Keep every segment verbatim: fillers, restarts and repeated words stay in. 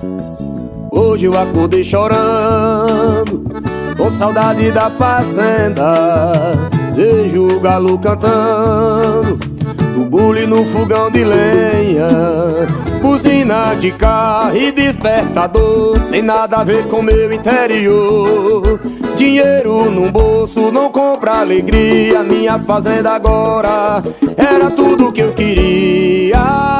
Hoje eu acordei chorando, com saudade da fazenda. Vejo o galo cantando, o bule no fogão de lenha. Buzina de carro e despertador, tem nada a ver com meu interior. Dinheiro no bolso não compra alegria. Minha fazenda agora era tudo que eu queria.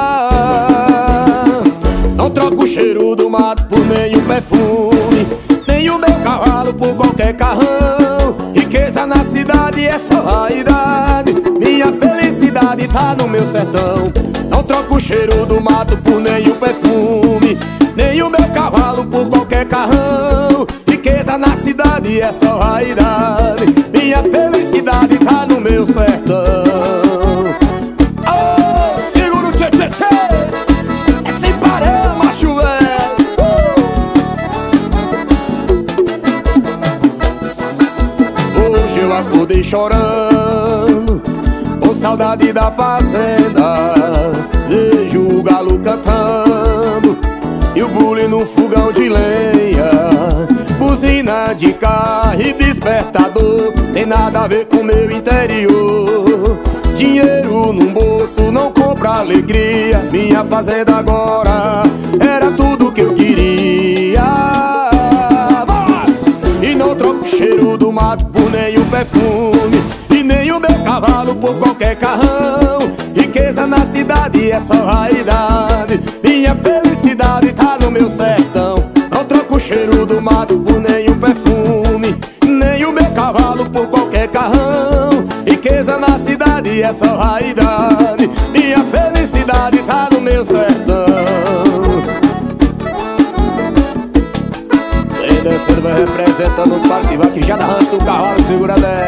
Não troco o cheiro do mato por nenhum perfume, nem o meu cavalo por qualquer carrão. Riqueza na cidade é só vaidade, minha felicidade tá no meu sertão. Não troco o cheiro do mato por nenhum perfume, nem o meu cavalo por qualquer carrão. Riqueza na cidade é só vaidade, minha felicidade tá no meu sertão. Oh, segura o tchê tchê tchê, é sem parar, macho velho. Hoje eu acordei chorando, com saudade da fazenda. Vejo o galo cantando e o bule no fogão de lenha. Buzina de carro e despertador, tem nada a ver com meu interior. Dinheiro no bolso não compra alegria. Minha fazenda agora era tudo que eu queria. E não troco o cheiro do mato por nenhum perfume, e nem o meu cavalo por qualquer carrão. Riqueza na cidade é só vaidade, minha felicidade tá no meu sertão. Não troco o cheiro do mato por nenhum perfume, nem o meu cavalo por qualquer carrão. Riqueza na cidade é só vaidade, minha felicidade tá no meu sertão. Quem descendo vai representando o parque vaquejada, rancho do cavalo, segura dez.